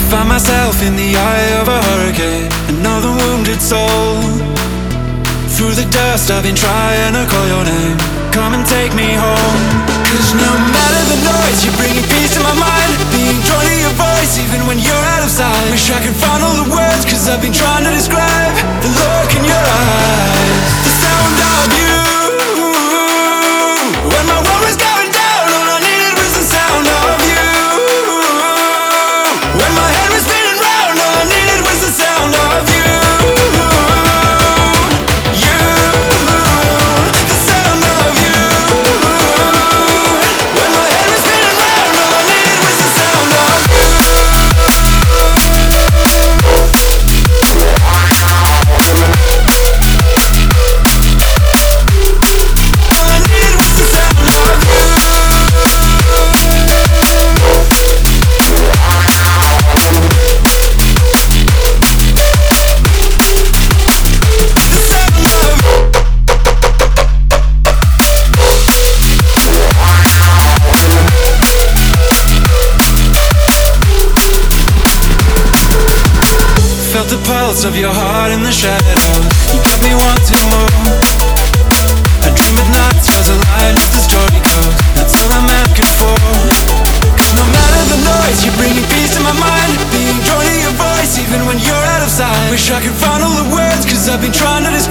Find myself in the eye of a hurricane, another wounded soul. Through the dust I've been trying to call your name. Come and take me home. Cause no matter the noise, you're bringing peace to my mind. Being drawn to your voice even when you're out of sight. Wish I could find all the words, cause I've been trying to describe the look in your eyes, the sound of you. When my world was going down, all I needed was the sound of you. When my head was spinning round, all I needed was the sound of you. Felt the pulse of your heart in the shadows. You kept me wanting more. I dream at night, stars align as the story goes. That's all I'm asking for. Cause no matter the noise, you're bringing peace to my mind. Being drawn to your voice even when you're out of sight. Wish I could find all the words, cause I've been trying to describe